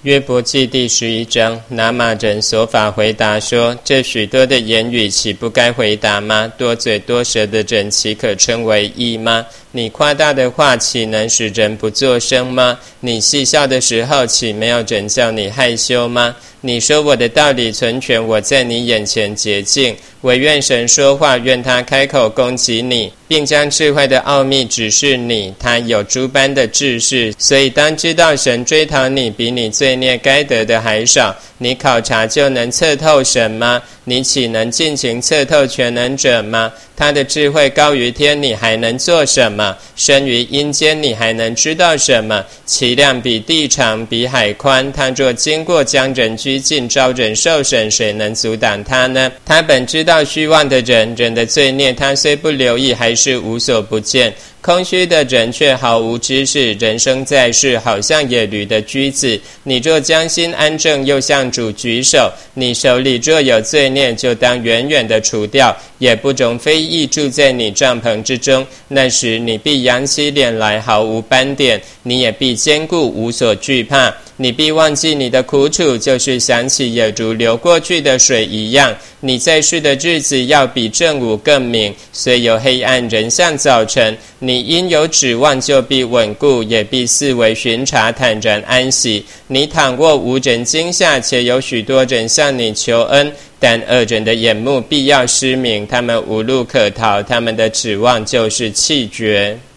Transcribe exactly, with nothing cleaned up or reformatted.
约伯记第十一章，拿玛人所法回答说：这许多的言语岂不该回答吗？多嘴多舌的人岂可称为义吗？你夸大的话岂能使人不作声吗？你戏笑的时候岂没有人叫你害羞吗？你说我的道理存全，我在你眼前洁净。惟愿神说话，愿他开口攻击你，并将智慧的奥秘指示你。他有诸般的知识，所以当知道神追讨你，比你罪孽该得的还少。你考察就能测透神吗？你岂能尽情测透全能者吗？他的智慧高于天，你还能做什么？生于阴间，你还能知道什么？其量比地长，比海宽。他若经过，将人拘禁，招人受审，谁能阻挡他呢？他本知道虚妄的人，人的罪孽，他虽不留意，还是无所不见。空虚的人却毫无知识，人生在世，好像野驴的驹子。你若将心安正，又向主举手，你手里若有罪孽，就当远远的除掉，也不容非义住在你帐篷之中。那时你必扬起脸来，毫无斑点，你也必坚固，无所惧怕。你必忘记你的苦楚，就是想起也如流过去的水一样。你在世的日子要比正午更明，虽有黑暗，仍像早晨。你因有指望，就必稳固，也必四围巡查，坦然安息。你躺卧无人惊吓，且有许多人向你求恩，但恶人的眼目必要失明，他们无路可逃，他们的指望就是气绝。